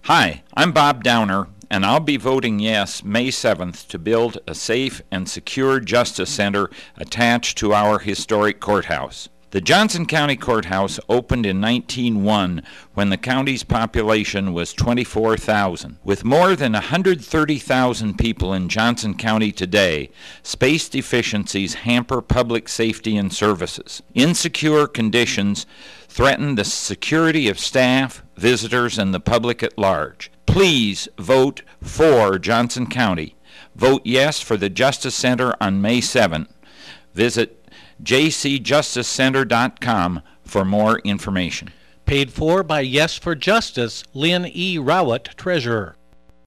Hi, I'm Bob Downer, and I'll be voting yes May 7th to build a safe and secure justice center attached to our historic courthouse. The Johnson County Courthouse opened in 1901 when the county's population was 24,000. With more than 130,000 people in Johnson County today, space deficiencies hamper public safety and services. Insecure conditions threaten the security of staff, visitors, and the public at large. Please vote for Johnson County. Vote yes for the Justice Center on May 7th. Visit jcjusticecenter.com for more information. Paid for by Yes for Justice, Lynn E. Rowett, Treasurer.